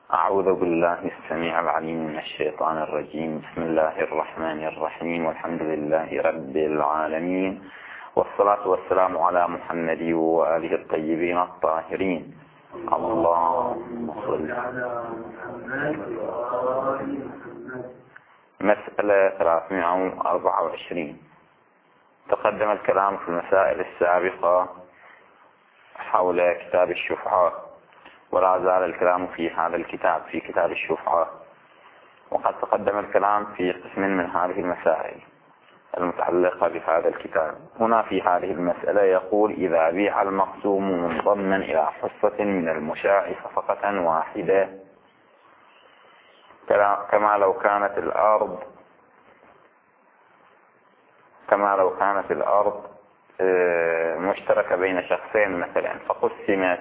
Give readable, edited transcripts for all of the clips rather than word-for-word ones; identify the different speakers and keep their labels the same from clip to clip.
Speaker 1: أعوذ بالله السميع العليم من الشيطان الرجيم. بسم الله الرحمن الرحيم، والحمد لله رب العالمين، والصلاة والسلام على محمد وآله الطيبين الطاهرين. اللهم صل على محمد. مسألة 324. تقدم الكلام في المسائل السابقة حول كتاب الشفعة، ولا زال الكلام في هذا الكتاب، في كتاب الشفعة، وقد تقدم الكلام في قسم من هذه المسائل المتعلقة بهذا الكتاب. هنا في هذه المسألة يقول: إذا بيع المقسوم منضما إلى حصة من المشاع صفقة واحدة، كما لو كانت الأرض مشتركة بين شخصين مثلا، فقسمت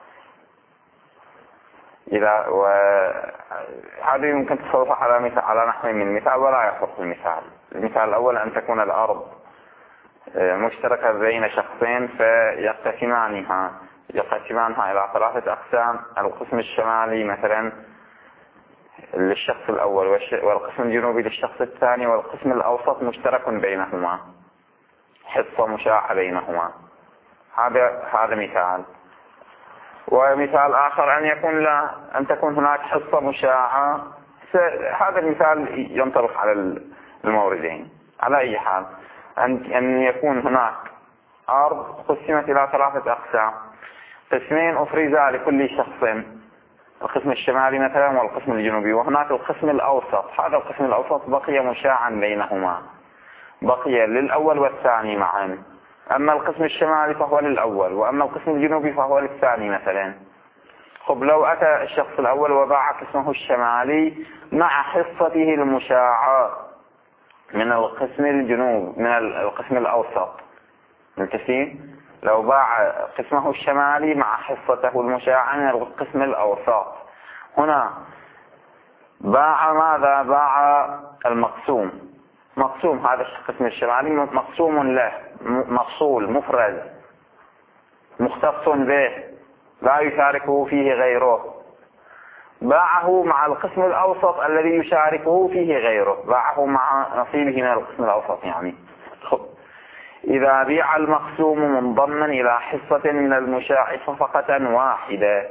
Speaker 1: هذه يمكن تصرف على نحو من مثال ولا يصح المثال. المثال الأول أن تكون الأرض مشتركة بين شخصين فيقسمانها إلى 3 أقسام: القسم الشمالي مثلا للشخص الأول، والقسم الجنوبي للشخص الثاني، والقسم الأوسط مشترك بينهما، حصة مشاعة بينهما. هذا مثال. ومثال آخر أن تكون هناك حصة مشاعة. هذا المثال ينطبق على الموردين. على أي حال، أن يكون هناك أرض قسمت إلى 3 أقسام، قسمين أفرزا لكل شخص، القسم الشمالي مثلا والقسم الجنوبي، وهناك القسم الأوسط. هذا القسم الأوسط بقي مشاعا بينهما، بقي للأول والثاني معا. أما القسم الشمالي فهو للأول، وأما القسم الجنوبي فهو للثاني مثلا. لو أتى الشخص الأول وباع قسمه الشمالي مع حصته المشاعة من القسم الأوسط، متفقين؟ لو باع قسمه الشمالي مع حصته المشاعة من القسم الأوسط، هنا باع ماذا؟ باع المقسوم. مقسوم هذا القسم الشمالي مقسوم له، مفصول مفرز مختص به، لا يشاركه فيه غيره. باعه مع القسم الأوسط الذي يشاركه فيه غيره، باعه مع نصيبه من القسم الأوسط يعني. إذا بيع المقسوم منضما إلى حصة من المشاع صفقة واحدة،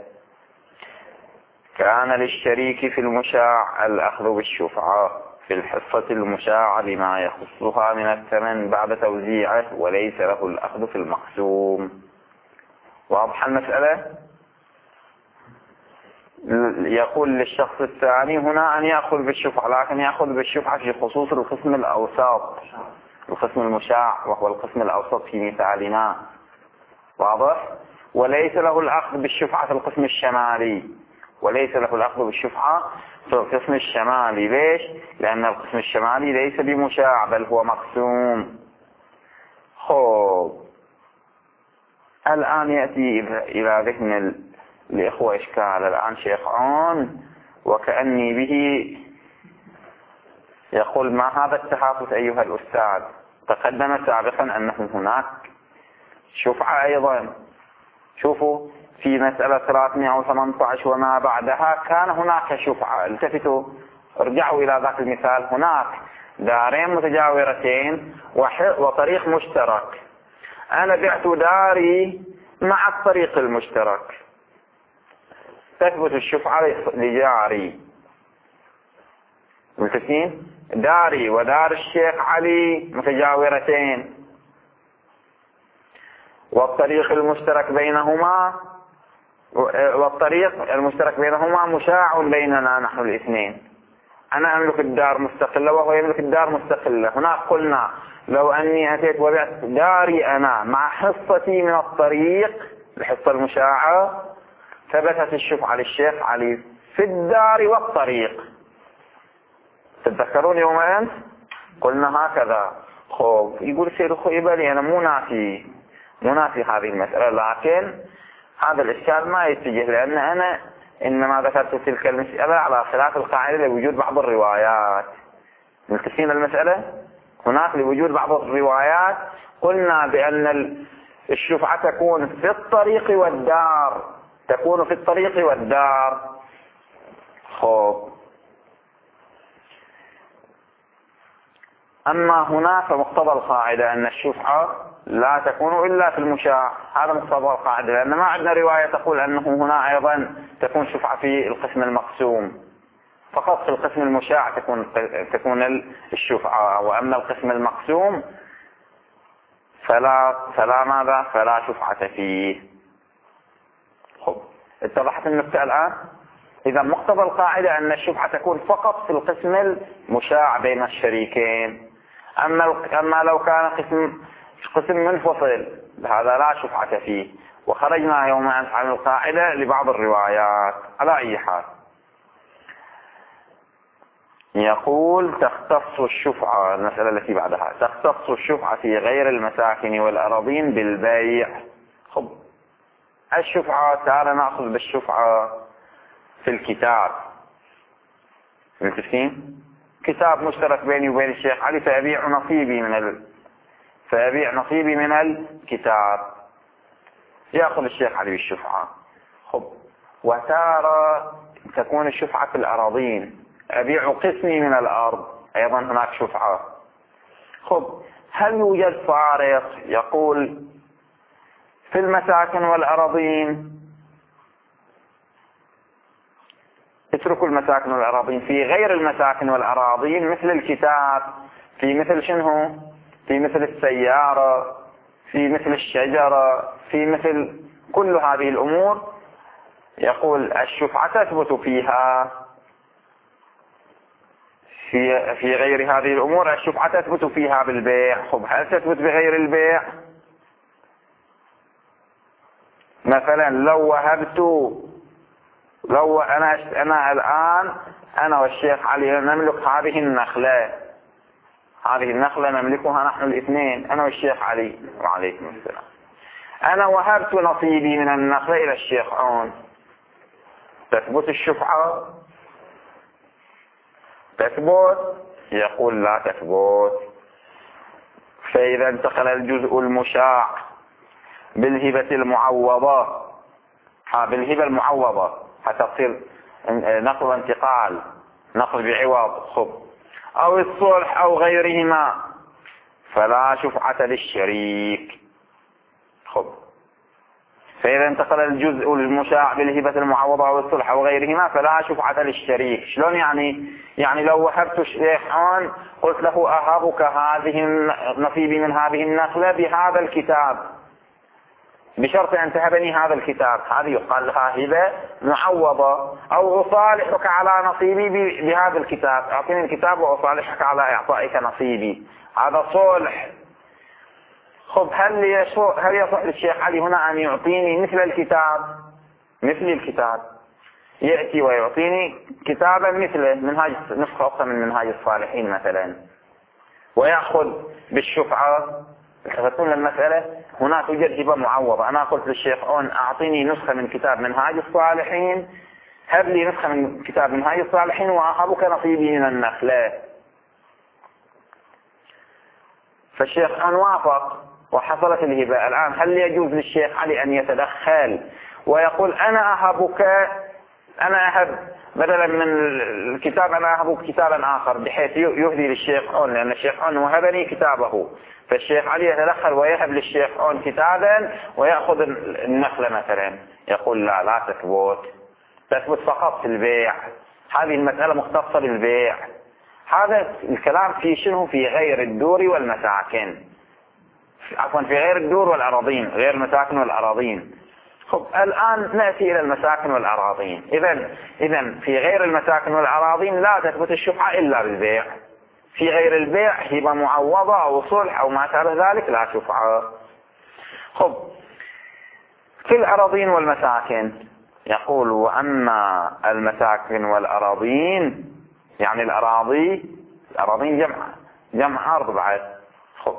Speaker 1: كان للشريك في المشاع الأخذ بالشفعة في الحصة المشاعة لما يخصها من الثمن بعد توزيعه، وليس له الأخذ في المقسوم. واضح المسألة؟ يقول للشخص الثاني هنا أن يأخذ بالشفعة، لكن يأخذ بالشفعة في خصوص القسم الأوسط، القسم المشاع وهو القسم الأوسط في مثالنا. واضح؟ وليس له الأخذ بالشفعة في القسم الشمالي، وليس له الأخذ بالشفعة في القسم الشمالي. ليش؟ لأن القسم الشمالي ليس بمشاع بل هو مقسوم. الآن يأتي إلى ذهن الإخوة إشكال. الآن شيخ عون وكأني به يقول: ما هذا التحافظ أيها الأستاذ؟ تقدم سابقا أنه هناك شفعة أيضا. شوفوا في مسألة 318 وما بعدها كان هناك شفعة. التفتوا، ارجعوا إلى ذاك المثال. هناك دارين متجاورتين وطريق مشترك. أنا بعت داري مع الطريق المشترك، تثبت الشفعة لجاري. متفقين؟ داري ودار الشيخ علي متجاورتين، والطريق المشترك بينهما مشاع بيننا نحن الاثنين. أنا أملك الدار مستقلة وهو يملك الدار مستقلة. هنا قلنا لو أني أتيت وبعت داري أنا مع حصتي من الطريق، الحصة المشاعة، ثبتت الشفعة للشيخ علي في الدار والطريق. تتذكرون يوم أمس قلنا هكذا. يقول سيد أخوي بالي أنا مو ناسي هذه المسألة، لكن هذا الإشكال ما يتجه، لأن أنا إنما ذكرت تلك المسألة على خلاف القاعدة لوجود بعض الروايات. ملتفين المسألة؟ هناك لوجود بعض الروايات قلنا بأن الشفعة تكون في الطريق والدار، أما هنا فمقتضى القاعدة أن الشفعة لا تكون إلا في المشاع. هذا مقتضى القاعدة، لأن ما عندنا رواية تقول أنه هنا أيضا تكون شفعة في القسم المقسوم، فقط في القسم المشاع تكون الشفعة، وأما القسم المقسوم فلا شفعة فيه. خب، اتضحت النقطة الآن؟ إذا مقتضى القاعدة أن الشفعة تكون فقط في القسم المشاع بين الشريكين. أما لو كان قسم منفصل هذا لا شفعة فيه. وخرجنا يوما عن القاعدة لبعض الروايات. على أي حال، يقول تختص الشفعة، المسألة التي بعدها، تختص الشفعة في غير المساكن والأراضين بالبيع. خب، الشفعة تعالى نأخذ بالشفعة في الكتاب. متفقين؟ كتاب مشترك بيني وبين الشيخ علي، فأبيع نصيبي من الكتاب، يأخذ الشيخ علي بالشفعة. خب، وتارى تكون الشفعة في الأراضين، أبيع قسمي من الأرض، أيضا هناك شفعة. خب، هل يوجد فارق يقول في المساكن والأراضين اتركوا المساكن والأراضين، في غير المساكن والأراضين مثل الكتاب، في مثل شنو؟ في مثل السيارة، في مثل الشجرة، في مثل كل هذه الأمور، يقول الشفعة تثبت فيها. في غير هذه الأمور الشفعة تثبت فيها بالبيع. خب، هل تثبت بغير البيع؟ مثلا لو أنا الآن أنا والشيخ علي نملك هذه النخلة نملكها نحن الاثنين، أنا والشيخ علي، وعليكم السلام. أنا وهبت نصيبي من النخلة إلى الشيخ عون، تثبت الشفعة؟ تثبت؟ يقول لا تثبت. فإذا انتقل الجزء المشاع بالهبة المعوضة حتى تصير نقل انتقال، نقل بعوض، خب، أو الصلح أو غيرهما، فلا شفعة للشريك. خب، فإذا انتقل الجزء المشاع بالهبة المعوضة أو الصلح أو غيرهما فلا شفعة للشريك. شلون يعني لو وهبت الشيخ عون قلت له أهبك نصيبي من هذه النخلة بهذا الكتاب، بشرط أن تهبني هذا الكتاب، هذه يقال لها هبة معوضة. أو أصالحك على نصيبي بهذا الكتاب، أعطيني الكتاب وأصالحك على إعطائك نصيبي، هذا صلح. خب، هل يصح للشيخ علي هنا أن يعطيني مثل الكتاب، يأتي ويعطيني كتابا مثله، نسخة أخرى من منهاج الصالحين مثلا، ويأخذ بالشفعة؟ تفهمون المسألة؟ هنا توجد هبة معوضة. أنا قلت للشيخ عون أعطيني نسخة من كتاب منهاج الصالحين، هب لي نسخة من كتاب منهاج الصالحين وأهبك نصيبي من النخلة. فالشيخ عون وافق وحصلت الهبة. الآن هل يجوز للشيخ علي أن يتدخل ويقول أنا أهب بدلا من الكتاب، أنا أهبك كتابا آخر، بحيث يهدي للشيخ عون، لأن الشيخ عون وهبني كتابه، فالشيخ علي يتدخل ويهب للشيخ عون كتابا ويأخذ النخلة مثلا؟ يقول لا تثبت فقط في البيع. هذه المسألة مختصة بالبيع. هذا الكلام في شنو؟ في غير الدور والمساكن، عفوا في غير الدور والأراضين، غير المساكن والأراضين. خب، الآن نأتي إلى المساكن والأراضين. إذن في غير المساكن والأراضين لا تثبت الشفعة إلا بالبيع. في غير البيع هبة معوضة أو صلح أو ما شابه ذلك لا شفعة. خب، في الأراضين والمساكن يقول وأما المساكن والأراضين، يعني الأراضين جمع أرض بعد. خب،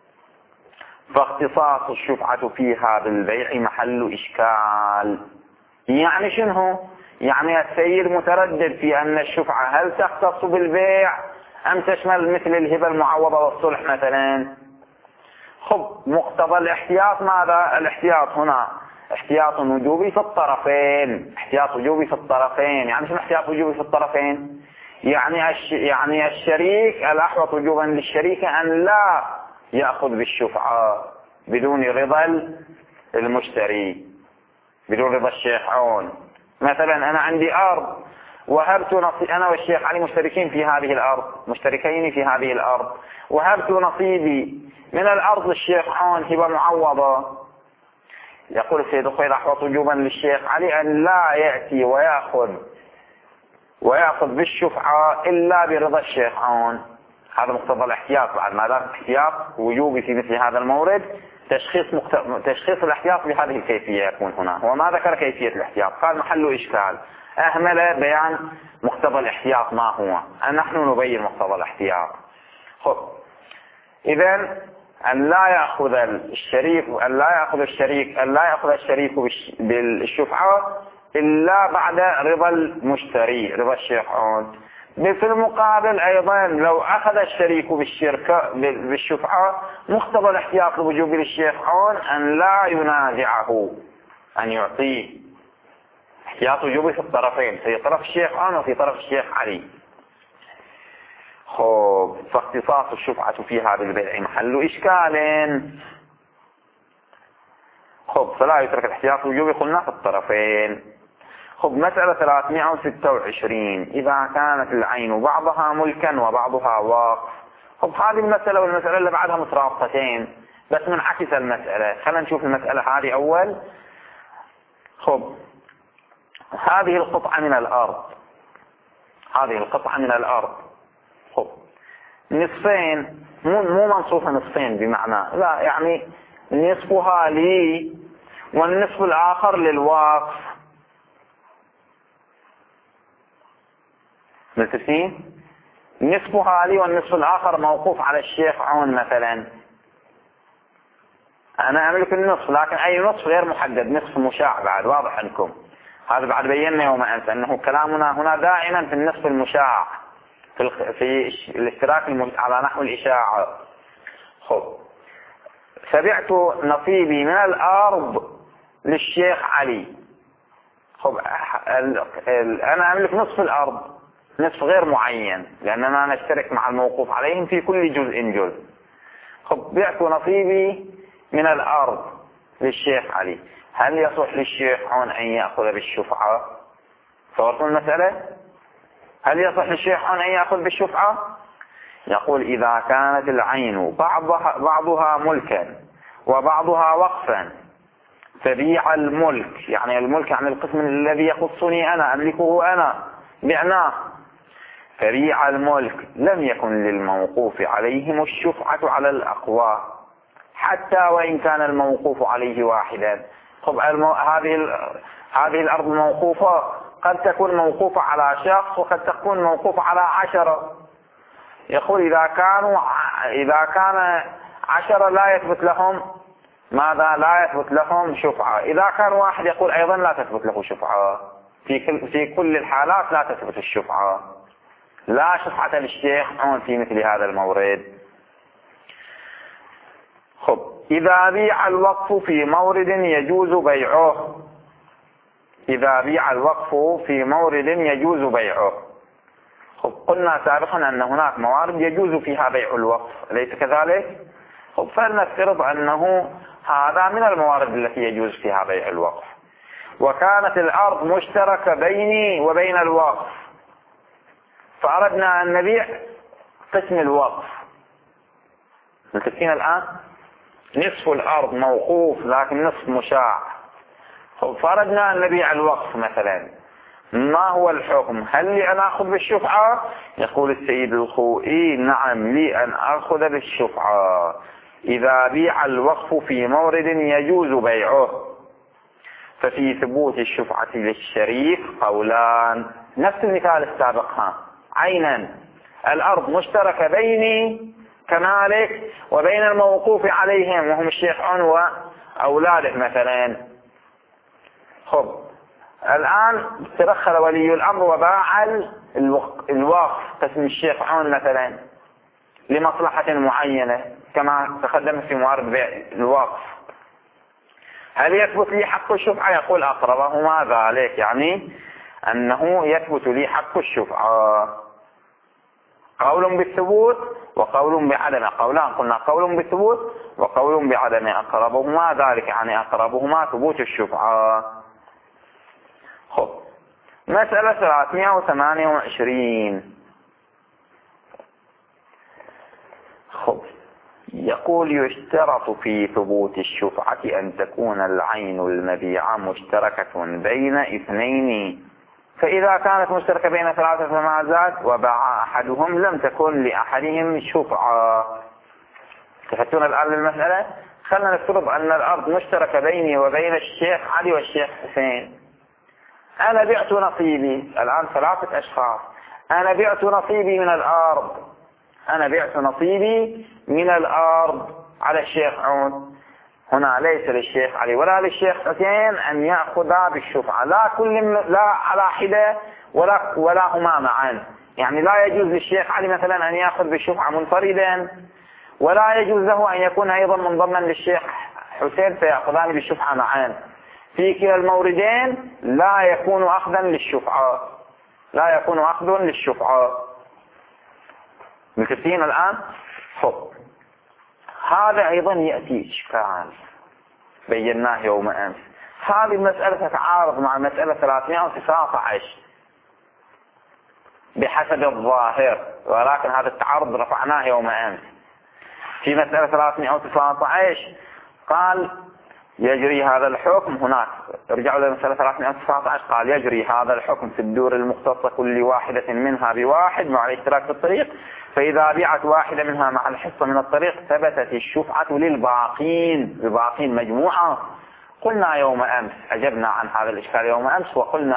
Speaker 1: فاختصاص الشفعة فيها بالبيع محل إشكال. يعني شنو؟ يعني السيد متردد في أن الشفعة هل تختص بالبيع أم تشمل مثل الهبة المعوضة والصلح مثلا؟ خب، مقتضى الاحتياط ماذا؟ الاحتياط هنا احتياط وجوبي في الطرفين. يعني شنو احتياط وجوبي في الطرفين؟ يعني الشريك الأحوط وجوبا للشريك أن لا يأخذ بالشفعة بدون رضا المشتري، بدون رضا الشيخ عون. مثلا أنا عندي أرض وهبت أنا والشيخ علي مشتركين في هذه الأرض، مشتركين في هذه الأرض، وهبت نصيبي من الأرض للشيخ عون هبة معوضة. يقول السيد الخوي الأحوط وجوبا للشيخ علي أن لا يأتي ويأخذ بالشفعة إلا برضا الشيخ عون. هذا مقتضى الاحتياط. بعد ما دام احتياط وجوبي في مثل هذا المورد، تشخيص الاحتياط بهذه الكيفية يكون هنا. وما ذكر كيفية الاحتياط، قال محل إشكال، أهمل بيان مقتضى الاحتياط ما هو، نحن نبين مقتضى الاحتياط. إذن أن لا يأخذ الشريك بالشفعة إلا بعد رضا المشتري، رضا الشيخ عون. في المقابل أيضا لو أخذ الشريك بالشفعة، مقتضى الاحتياط الوجوبي للشيخ عون أن لا ينازعه، أن يعطيه. احتياط وجوبي في الطرفين، في طرف الشيخ عون وفي طرف الشيخ علي. فاختصاص الشفعة في هذا البيع محل إشكال. فلا يترك الاحتياط الوجوبي قلنا في الطرفين. مسألة 326، إذا كانت العين بعضها ملكا وبعضها وقف. هذه المسألة والمسألة اللي بعدها مترابطتين، بس منعكس المسألة. خلينا نشوف المسألة هذه أول. هذه القطعة من الأرض، نصفين، مو منصوفة نصفين بمعنى، لا، يعني نصفها لي والنصف الآخر للوقف. ملتفين؟ نصفها لي والنصف الآخر موقوف على الشيخ عون مثلا. أنا أملك النصف، لكن أي نصف غير محدد، نصف مشاع. بعد واضح عندكم هذا، بعد بينا يوم أمس أنه كلامنا هنا دائما في النصف المشاع، في الاشتراك على نحو الإشاعة. فبعت نصيبي من الأرض للشيخ علي. أنا أملك نصف الأرض، نصف غير معين، لأننا نشترك مع الموقوف عليهم في كل جزء. بعت نصيبي من الأرض للشيخ علي. هل يصح للشيخ عون أن يأخذ بالشفعة؟ صورتوا المسألة؟ هل يصح للشيخ عون أن يأخذ بالشفعة؟ يقول إذا كانت العين بعضها ملكا وبعضها وقفا، فبيع الملك، يعني الملك عن القسم الذي يخصني أنا، أملكه أنا، بعناه. فبيع الملك لم يكن للموقوف عليهم الشفعة على الأقوى، حتى وإن كان الموقوف عليه واحدا. هذه الأرض موقوفة، قد تكون موقوفة على شخص وقد تكون موقوفة على 10. يقول إذا كان 10 لا يثبت لهم ماذا؟ لا يثبت لهم شفعة. إذا كان واحد يقول أيضا لا تثبت له شفعة. في كل الحالات لا تثبت الشفعة، لا شفعة للشيخ عون في مثل هذا المورد. إذا بيع الوقف في مورد يجوز بيعه. إذا بيع الوقف في مورد يجوز بيعه. قلنا سابقا أن هناك موارد يجوز فيها بيع الوقف، أليس كذلك؟ فلنفترض أنه هذا من الموارد التي يجوز فيها بيع الوقف. وكانت الأرض مشتركة بيني وبين الوقف، فأردنا أن نبيع قسم الوقف. متفقين الآن؟ نصف الأرض موقوف لكن نصف مشاع. فأردنا أن نبيع الوقف مثلا. ما هو الحكم؟ هل لي أن أخذ بالشفعة؟ يقول السيد الخوئي نعم لي أن أخذ بالشفعة. إذا بيع الوقف في مورد يجوز بيعه. ففي ثبوت الشفعة للشريك قولان، نفس المثال السابق. عينا الأرض مشتركة بيني كمالك وبين الموقوف عليهم وهم الشيخ عون وأولاده مثلا. الآن تدخل ولي الأمر وباع الوقف قسم الشيخ عون مثلا لمصلحة معينة كما تقدم في موارد بيع الوقف. هل يثبت لي حق الشفعة؟ يقول أقربهما ذلك، يعني أنه يثبت لي حق الشفعة. قول بالثبوت وقول بعدم، قولان قلنا قول بالثبوت وقول بعدم، أقربهما ذلك يعني أقربهما ثبوت الشفعة. خب مسألة 328. خب يقول يشترط في ثبوت الشفعة أن تكون العين المبيعة مشتركة بين اثنين، فإذا كانت مشتركة بين ثلاثة فما زاد وباع أحدهم لم تكن لأحدهم شفعة. تفتون الآن للمسألة؟ خلنا نفترض أن الأرض مشتركة بيني وبين الشيخ علي والشيخ حسين. أنا بعت نصيبي الآن 3 أشخاص، أنا بعت نصيبي من الأرض، أنا بعت نصيبي من الأرض على الشيخ عود. هنا ليس للشيخ علي ولا للشيخ حسين أن يأخذا بالشفعة، لا على حدة ولا هما معا. يعني لا يجوز للشيخ علي مثلا أن يأخذ بالشفعة منفردا، ولا يجوز له أن يكون أيضا منضما للشيخ حسين فيأخذان بالشفعة معا. في كلا الموردين لا يكون أخذا للشفعة، لا يكون أخذ للشفعة. مكتين الآن؟ خب هذا أيضا يأتي إشكال بيناه يوم أمس. هذه المسألة تتعارض مع مسألة 319 بحسب الظاهر، ولكن هذا التعارض رفعناه يوم أمس. في مسألة 319 قال يجري هذا الحكم هناك، رجعوا لمسألة 319 قال يجري هذا الحكم في الدور المختصة كل واحدة منها بواحد مع الاشتراك في الطريق، فإذا بيعت واحدة منها مع الحصة من الطريق ثبتت الشفعة للباقين، بباقين مجموعة. قلنا يوم أمس، أجبنا عن هذا الإشكال يوم أمس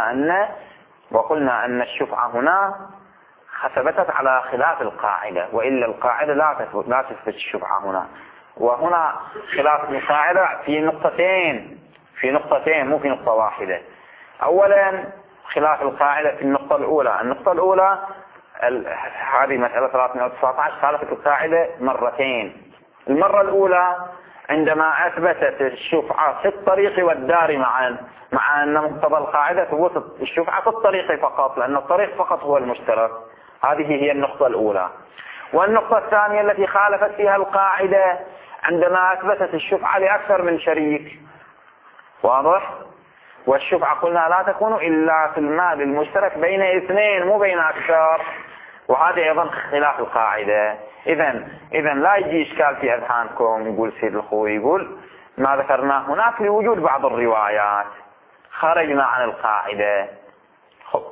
Speaker 1: وقلنا أن الشفعة هنا ثبتت على خلاف القاعدة، وإلا القاعدة لا تثبت الشفعة هنا. وهنا خلاف القاعدة في نقطتين مو في نقطة واحدة. أولا خلاف القاعدة في النقطة الأولى هذه مسألة 319 خالفت القاعدة مرتين. المرة الأولى عندما أثبتت الشفعة في الطريق والدار معا، مع أن مقتضى القاعدة ثبوت الشفعة في الطريق فقط، لأن الطريق فقط هو المشترك. هذه هي النقطة الأولى. والنقطة الثانية التي خالفت فيها القاعدة عندما أثبتت الشفعة لأكثر من شريك. واضح؟ والشفعة قلنا لا تكون إلا في المال المشترك بين اثنين مو بين أكثر، وهذا أيضا خلاف القاعدة. إذن لا يجي إشكال في أذهانكم يقول سيد الخوي يقول ما ذكرناه هناك لوجود بعض الروايات خرجنا عن القاعدة. خب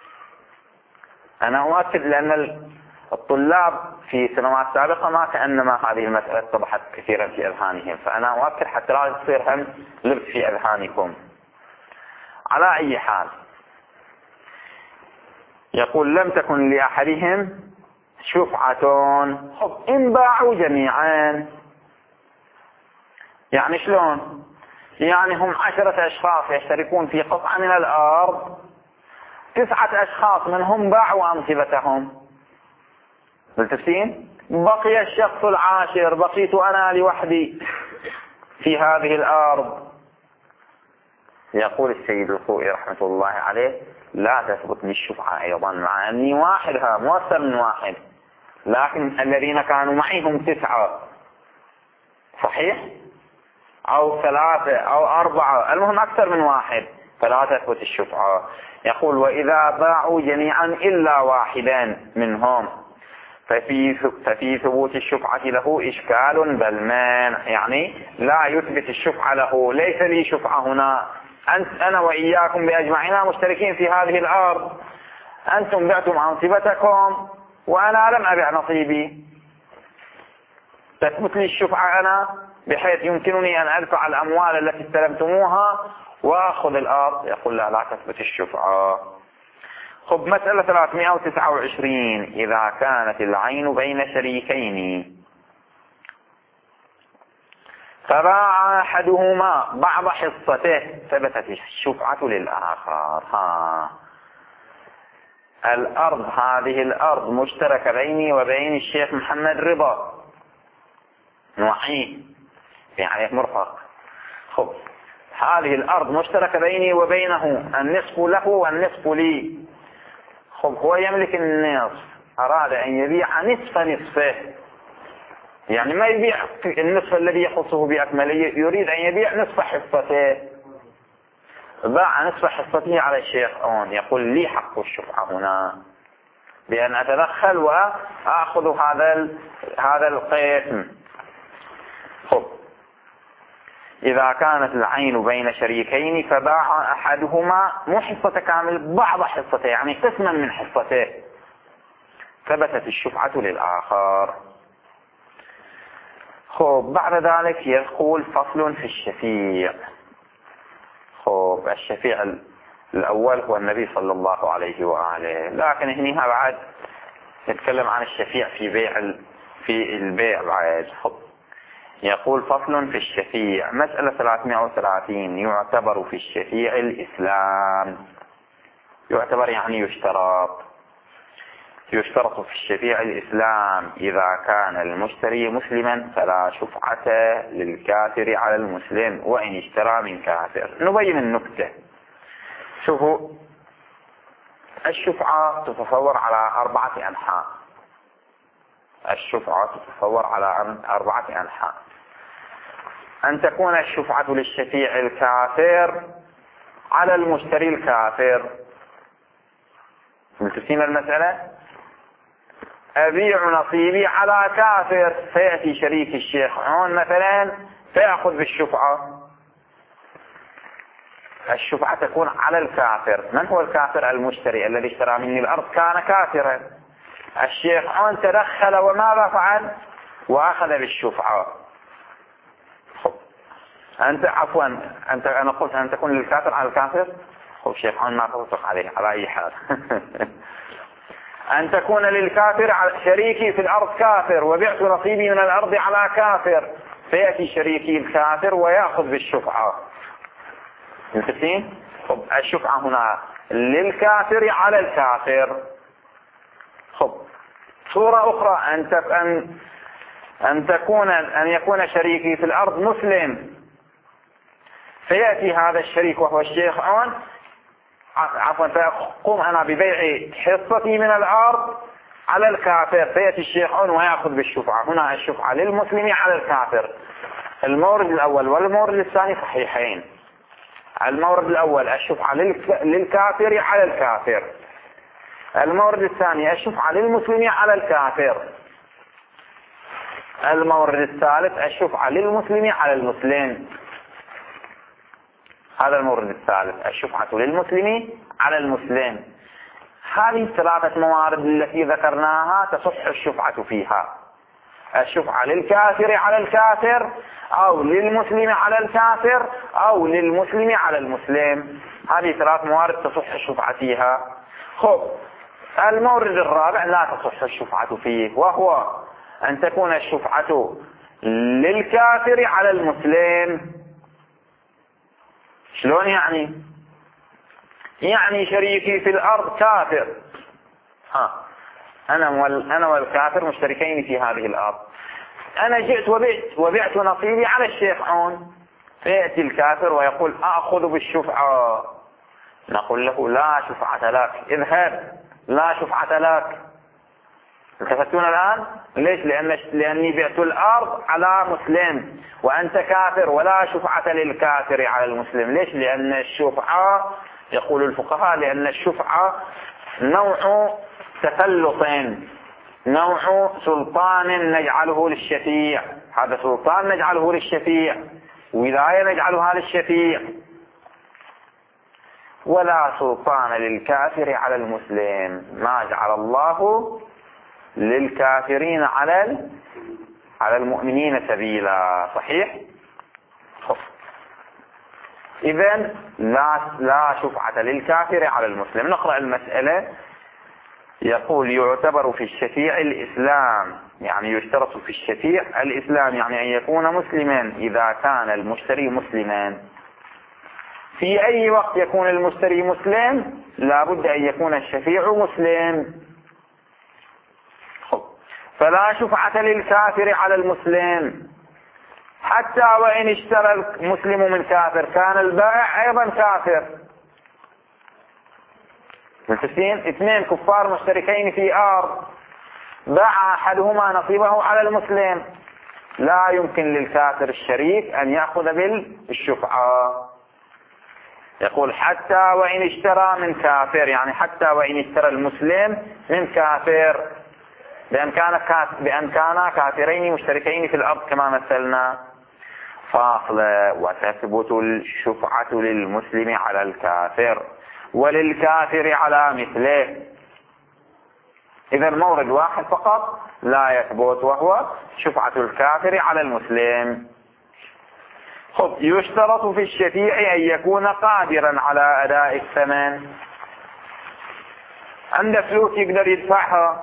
Speaker 1: أنا أؤكد لأن الطلاب في سنوات سابقة ما كأنما هذه المسألة اتضحت كثيرا في أذهانهم، فأنا أؤكد حتى لا يصير هم لبس في أذهانكم. على أي حال يقول لم تكن لأحدهم شفعة. خب إن باعوا جميعا يعني شلون؟ يعني هم 10 أشخاص يشتركون في قطعة من الأرض، 9 أشخاص منهم باعوا أنصبتهم بالتفسين، بقي الشخص العاشر، بقيت أنا لوحدي في هذه الأرض. يقول السيد الخوئي رحمة الله عليه لا تثبت للشفعة أيضا مع أني واحدها مو أكثر من واحد، لكن الذين كانوا معي هم 9 صحيح، أو 3 أو 4، المهم أكثر من واحد، فلا تثبت الشفعة. يقول وإذا باعوا جميعا إلا واحدا منهم ففي ثبوت الشفعة له إشكال بل مانع، يعني لا يثبت الشفعة له. ليس لي شفعة هنا، أنا وإياكم بأجمعنا مشتركين في هذه الأرض، أنتم بعتم أنصبتكم وأنا لم أبع نصيبي، تثبت لي الشفعة أنا بحيث يمكنني أن أدفع الأموال التي استلمتموها وأخذ الأرض. يقول لا تثبت الشفعة. خب مسألة 329 إذا كانت العين بين شريكين فباع أحدهما بعض حصته ثبتت الشفعة للآخر. الأرض هذه الأرض مشتركة بيني وبين الشيخ محمد رضا نوحي يعني مرفق. خب هذه الأرض مشتركة بيني وبينه، النصف له والنصف لي. خب هو يملك النصف، أراد أن يبيع نصف نصفه، يعني ما يبيع النصف الذي يخصه بأكمله، يريد أن يبيع نصف حصته، باع نصف حصته على الشيخ أون، يقول لي حق الشفعة هنا بأن أتدخل وأخذ هذا القسم. إذا كانت العين بين شريكين فباع أحدهما مو حصة كامل، بعض حصته، يعني قسما من حصته، ثبتت الشفعة للآخر. بعد ذلك يقول فصل في الشفيع. الشفيع الأول هو النبي صلى الله عليه وآله، لكن هنا بعد نتكلم عن الشفيع في البيع بعد. يقول فصل في الشفيع. مسألة 330. يعتبر في الشفيع الإسلام. يعتبر يعني يشترط في الشفيع الإسلام. إذا كان المشتري مسلما فلا شفعة للكافر على المسلم وإن اشترى من كافر. نبين النكتة. شوفوا، الشفعة تتصور على 4 أنحاء. الشفعة تتصور على 4 أنحاء. أن تكون الشفعة للشفيع الكافر على المشتري الكافر. ملتفين المسألة؟ أبيع نصيبي على كافر، فيأتي شريك الشيخ عون مثلا فيأخذ بالشفعة. الشفعة تكون على الكافر. من هو الكافر؟ المشتري الذي اشترى مني الأرض كان كافرا، الشيخ عون تدخل وماذا فعل؟ وأخذ بالشفعة. أنا قلت أن تكون للكافر على الكافر. الشيخ عون ما توثق عليه على أي حال. أن تكون للكافر شريكي في الأرض كافر وبعت نصيبي من الأرض على كافر، فيأتي شريكي الكافر ويأخذ بالشفعة. متفقين؟ الشفعة هنا للكافر على الكافر. صورة أخرى أن يكون شريكي في الأرض مسلم، فيأتي هذا الشريك وهو الشيخ عون، فأقوم أنا ببيع حصتي من الأرض على الكافر، فيأتي الشيخ عون ويأخذ بالشفعة. هنا الشفعة للمسلم على الكافر. المورد الأول والمورد الثاني صحيحين. المورد الأول الشفعة للكافر على الكافر. المورد الثاني الشفعة للمسلم على الكافر. المورد الثالث الشفعة للمسلم على المسلم. هذا المورد الثالث، الشفعة للمسلم على المسلم. هذه الثلاثة موارد التي ذكرناها تصح الشفعة فيها. الشفعة للكافر على الكافر، أو للمسلم على الكافر، أو للمسلم على المسلم. هذه 3 موارد تصح الشفعة فيها. المورد الرابع لا تصح الشفعة فيه، وهو أن تكون الشفعة للكافر على المسلم. شلون يعني؟ يعني شريكي في الأرض كافر، أنا والكافر مشتركين في هذه الأرض. أنا جئت وبعت نصيبي على الشيخ عون، فيأتي الكافر ويقول أخذ بالشفعة. نقول له لا شفعة لك، اذهب، لا شفعة لك. التفتون الآن؟ ليش؟ لأني بعت الأرض على مسلم وأنت كافر، ولا شفعة للكافر على المسلم. ليش؟ لأن الشفعة، يقول الفقهاء، لأن الشفعة نوع تسلط، نوع سلطان نجعله للشفيع. هذا سلطان نجعله للشفيع، ولاية نجعلها للشفيع. ولا سلطان للكافر على المسلم، ما جعل الله للكافرين على المؤمنين سبيلا. صحيح؟ إذن لا شفعة للكافر على المسلم. نقرأ المسألة. يقول يعتبر في الشفيع الإسلام، يعني يشترط في الشفيع الإسلام، يعني أن يكون مسلما. إذا كان المشتري مسلما، في أي وقت يكون المشتري مسلم لا بد أن يكون الشفيع مسلم. فلا شفعة للكافر على المسلم، حتى وإن اشترى المسلم من كافر كان البائع أيضا كافر. متفقين؟ 2 كفار مشتركين في أرض، باع أحدهما نصيبه على المسلم، لا يمكن للكافر الشريك أن يأخذ بالشفعة. يقول حتى وإن اشترى من كافر، يعني حتى وإن اشترى المسلم من كافر، بأن كانا كافرين مشتركين في الأرض كما مثلنا. فاصلة: وتثبت الشفعة للمسلم على الكافر وللكافر على مثله. إذا مورد واحد فقط لا يثبت، وهو شفعة الكافر على المسلم. يشترط في الشفيع أن يكون قادرا على أداء الثمن. عنده فلوس يقدر يدفعها.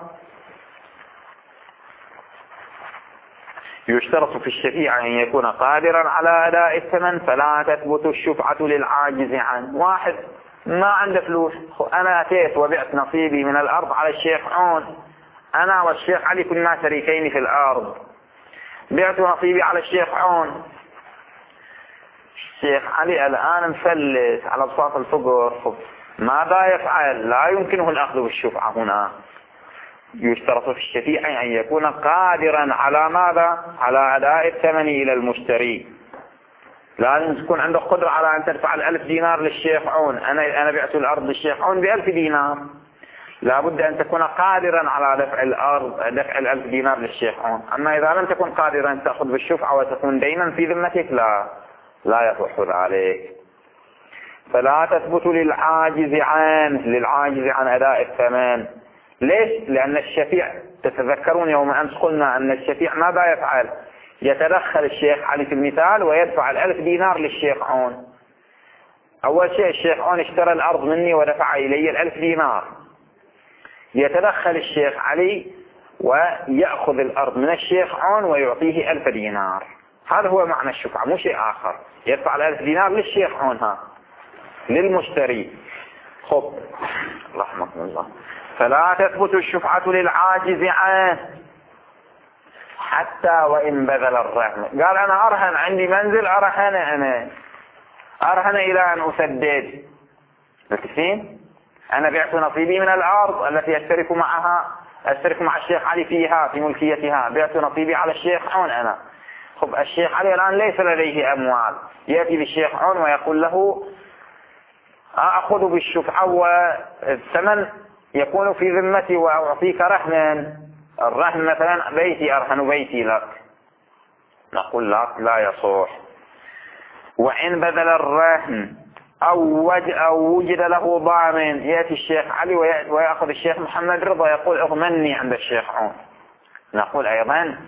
Speaker 1: يشترط في الشفيع أن يكون قادرا على أداء الثمن، فلا تثبت الشفعة للعاجز عنه. واحد ما عنده فلوس، أنا أتيت وبعت نصيبي من الأرض على الشيخ عون، أنا والشيخ علي كنا شريكين في الأرض، بعت نصيبي على الشيخ عون. الشيخ علي الآن مفلس على بساط الفقر، ماذا يفعل؟ لا يمكنه الأخذ بالشفعة هنا. يشترط في الشفيع أن يكون قادرا على ماذا؟ على أداء الثمن إلى المشتري. لازم تكون عنده قدرة على أن تدفع 1000 دينار للشيخ عون. أنا بعت الأرض للشيخ عون ب1000 دينار، لابد أن تكون قادرا على دفع 1000 دينار للشيخ عون. أما إذا لم تكن قادرا أن تأخذ بالشفعة وتكون دينا في ذمتك، لا يصح ذلك. فلا تثبت للعاجز عن أداء الثمن. ليش؟ لأن الشفيع، تتذكرون يوم أمس قلنا أن الشفيع ماذا يفعل؟ يتدخل الشيخ علي في المثال ويدفع 1000 دينار للشيخ عون. أول شيء الشيخ عون اشترى الأرض مني ودفع إلي 1000 دينار. يتدخل الشيخ علي ويأخذ الأرض من الشيخ عون ويعطيه 1000 دينار. هذا هو معنى الشفعة، مو شيء آخر. يدفع 1000 دينار للشيخ عون، للمشتري. رحمه الله. فلا تثبت الشفعة للعاجز عنه حتى وإن بذل الرهن. قال أنا أرهن، عندي منزل أرهن إلى أن أسدد. لكن أنا بعت نصيبي من الأرض التي أشترك مع الشيخ علي فيها، في ملكيتها، بعت نصيبي على الشيخ عون أنا. الشيخ علي الآن ليس لديه أموال، يأتي بالشيخ عون ويقول له أخذ بالشفعة والثمن يكون في ذمتي وأعطيك رهنا. الرهن مثلا بيتي، أرهن بيتي لك. نقول لا يصح. وإن بذل الرهن أو وجد له ضامن، يأتي الشيخ علي ويأخذ الشيخ محمد رضا يقول اضمني عند الشيخ عون. نقول أيضا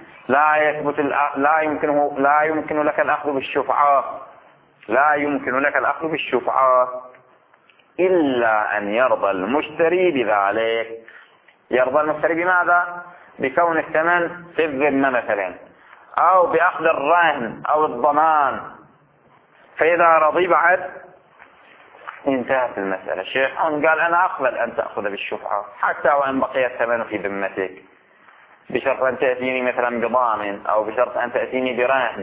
Speaker 1: لا يمكن لك الأخذ بالشفعة. لا يمكن لك الأخذ بالشفعة إلا أن يرضى المشتري بذلك. يرضى المشتري بماذا؟ بكون الثمن في الذمة مثلا، أو بأخذ الرهن أو الضمان. فإذا رضي بعد انتهت المسألة. الشيخ قال أنا أقبل أن تأخذ بالشفعة حتى وإن بقي الثمن في ذمتك، بشرط أن تأتيني مثلا بضامن أو بشرط أن تأتيني برهن.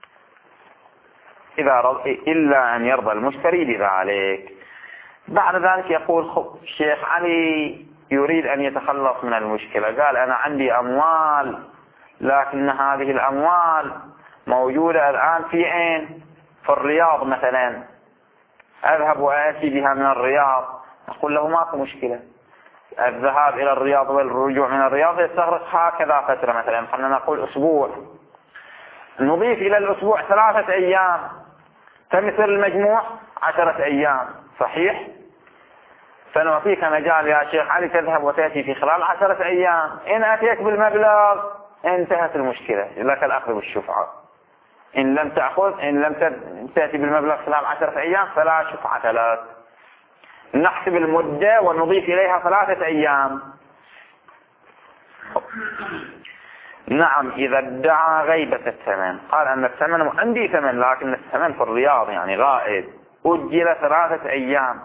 Speaker 1: إلا أن يرضى المشتري بذلك. بعد ذلك يقول الشيخ علي يريد أن يتخلص من المشكلة. قال أنا عندي أموال، لكن هذه الأموال موجودة الآن في الرياض مثلا، أذهب وآتي بها من الرياض. أقول له ماكو مشكلة، الذهاب إلى الرياض والرجوع من الرياض يستغرق هكذا فترة، مثلا خلينا نقول أسبوع، نضيف إلى الأسبوع 3 أيام، فمثل المجموع 10 أيام. صحيح؟ فنعطيك مجال يا شيخ علي تذهب وتأتي في خلال 10 أيام. إن أتيت بالمبلغ انتهت المشكلة، لك الأخذ بالشفعة. إن لم تأتي بالمبلغ خلال 10 أيام فلا شفعة لك. نحسب المدة ونضيف إليها 3 أيام. نعم، إذا ادعى غيبة الثمن، قال أن الثمن عندي ثمن لكن الثمن في الرياض يعني غائب، أجل 3 أيام.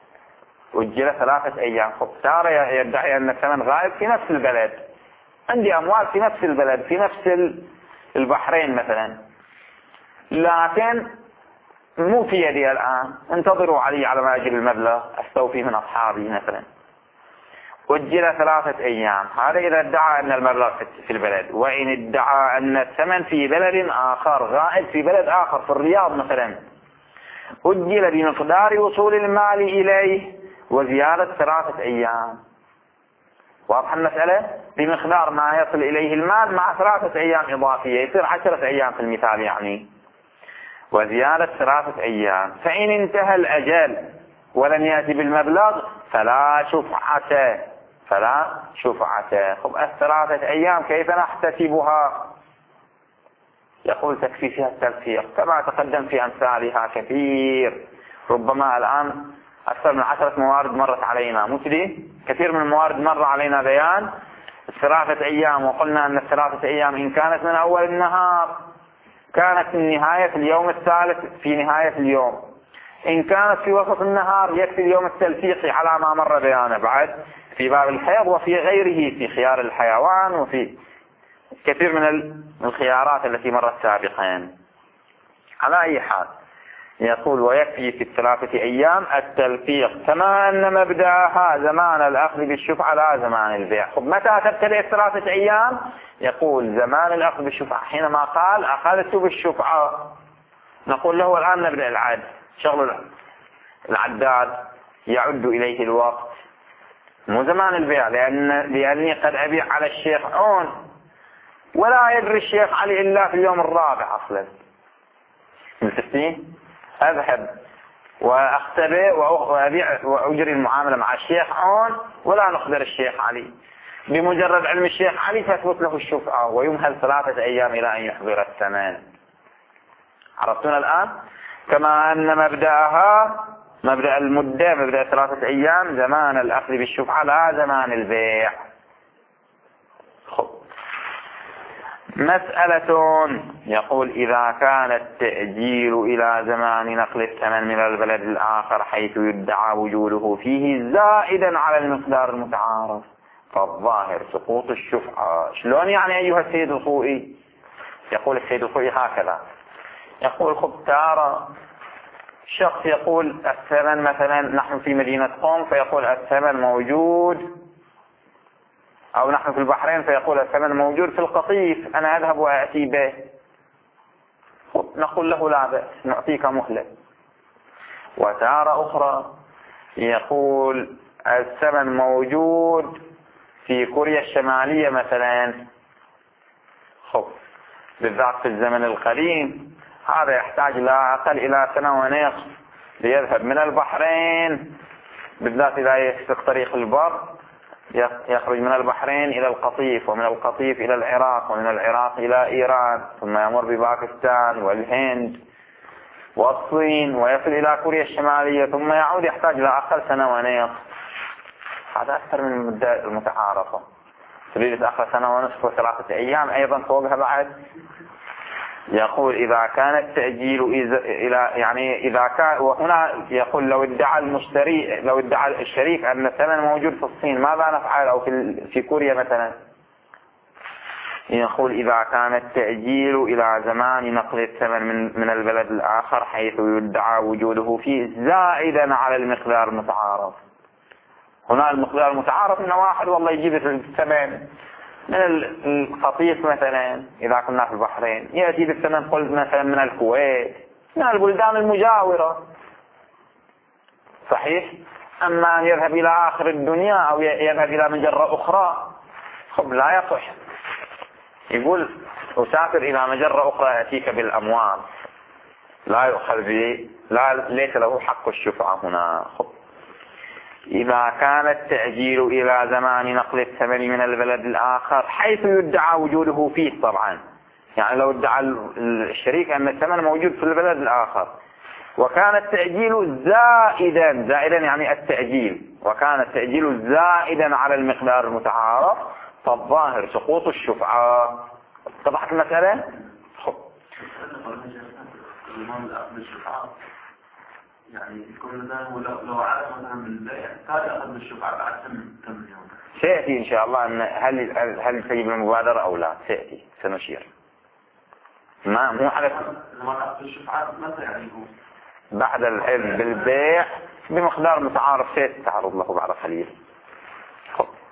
Speaker 1: صار يدعي أن الثمن غائب في نفس البلد، عندي أموال في نفس البلد، في نفس البحرين مثلا، لكن مو في يدي الآن، انتظروا علي على ما أجل المبلغ أستوفي من أصحابي مثلا. أجل 3 أيام، هذا إذا ادعى أن المبلغ في البلد. وإن ادعى أن الثمن في بلد آخر، غائب في بلد آخر في الرياض مثلا، أجل بمقدار وصول المال إليه وزيادة 3 أيام. واضح المسألة؟ بمقدار ما يصل إليه المال مع 3 أيام إضافية، يصير 10 أيام في المثال يعني، وزيادة 3 أيام. فإن انتهى الأجل ولم يأتي بالمبلغ فلا شفعة، فلا شفعة. خب 3 أيام كيف نحتسبها؟ يقول تكفي فيها التلفيق كما تقدم في أمثالها كثير. ربما الآن أكثر من 10 موارد مرت علينا، مثلي كثير من الموارد مر علينا بيان 3 أيام، وقلنا أن 3 أيام إن كانت من أول النهار كانت من نهاية اليوم الثالث في نهاية اليوم، إن كانت في وسط النهار يكفي اليوم التلفيقي على ما مر بيانه بعد في باب الحيض وفي غيره، في خيار الحيوان وفي كثير من الخيارات التي مرت سابقا. على أي حال يقول ويكفي في 3 أيام التلفيق، كما أن مبدأها زمان الأخذ بالشفعة لا زمان البيع. خب متى تبتدئ 3 أيام؟ يقول زمان الأخذ بالشفعة حينما قال أخذت بالشفعة، نقول له الآن نبدأ العد، شغل العداد يعد إليه الوقت، مو زمان البيع، لأني قد أبيع على الشيخ عون ولا يدري الشيخ علي إلا في اليوم الرابع أصلا. أذهب وأختبئ وأبيع وأجري المعاملة مع الشيخ عون ولا نخبر الشيخ علي، بمجرد علم الشيخ علي فتثبت له الشفعة ويمهل 3 أيام إلى أن يحضر الثمن. عرفتون الآن؟ كما أن مبدأها مبدأ المدة مبدأ 3 أيام زمان الأخذ بالشفعة لا زمان البيع. مسألة يقول إذا كان التأجيل إلى زمان نقل الثمن من البلد الآخر حيث يدعى وجوده فيه زائدا على المقدار المتعارف فالظاهر سقوط الشفعة. شلون يعني أيها السيد الخوئي؟ يقول السيد الخوئي هكذا، يقول خب تارى شخص يقول الثمن مثلا نحن في مدينة قم فيقول الثمن موجود، أو نحن في البحرين فيقول الثمن موجود في القطيف أنا أذهب وأأتي به، نقول له لا بأس نعطيك مهلة. وتارة أخرى يقول الثمن موجود في كوريا الشمالية مثلا، بالذات في الزمن القديم هذا يحتاج لا أقل إلى 1.5 سنة ليذهب من البحرين، بالذات إذا يسلك طريق البر يخرج من البحرين إلى القطيف، ومن القطيف إلى العراق، ومن العراق إلى إيران، ثم يمر بباكستان والهند والصين ويصل إلى كوريا الشمالية، ثم يعود يحتاج إلى أقل 1.5 سنة. هذا أكثر من المدة المتعارفة. تريد تأخر 1.5 سنة و3 أيام أيضا فوقها بعد. يقول إذا كان التأجيل إلى يعني إذا كان، وهنا يقول لو ادعى الشريك أن الثمن موجود في الصين ماذا نفعل، أو في كوريا مثلا. يقول إذا كان التأجيل إلى زمان نقل الثمن من البلد الآخر حيث يدعى وجوده فيه زائدا على المقدار المتعارف. هنا المقدار المتعارف من واحد والله يجيب الثمن من القطيف مثلا إذا كنا في البحرين، يأتي بالثمن قلت مثلا من الكويت، من البلدان المجاورة، صحيح. أما أن يذهب إلى آخر الدنيا أو يذهب إلى مجرة أخرى خب لا يصح. يقول أسافر إلى مجرة أخرى يأتيك بالأموال لا يؤخذ به، ليس له حق الشفعة هنا. خب إذا كان التأجيل إلى زمان نقل الثمن من البلد الآخر حيث يدعى وجوده فيه، طبعا يعني لو ادعى الشريك أن الثمن موجود في البلد الآخر وكان التأجيل زائدا يعني التأجيل، وكان التأجيل زائدا على المقدار المتعارف فالظاهر سقوط الشفعة. طبعا المسألة
Speaker 2: يعني يكون لو عاد مثلا بالبيع هذا أخذ الشفعة بعد 8 يوم.
Speaker 1: سيأتي إن شاء الله أن هل تجب المبادرة أو لا، سيأتي سنشير. مو على
Speaker 2: لما أخذ الشفعة متى يعني يكون
Speaker 1: بعد العلم بالبيع بمقدار متعارف سيتعرض له بعد قليل.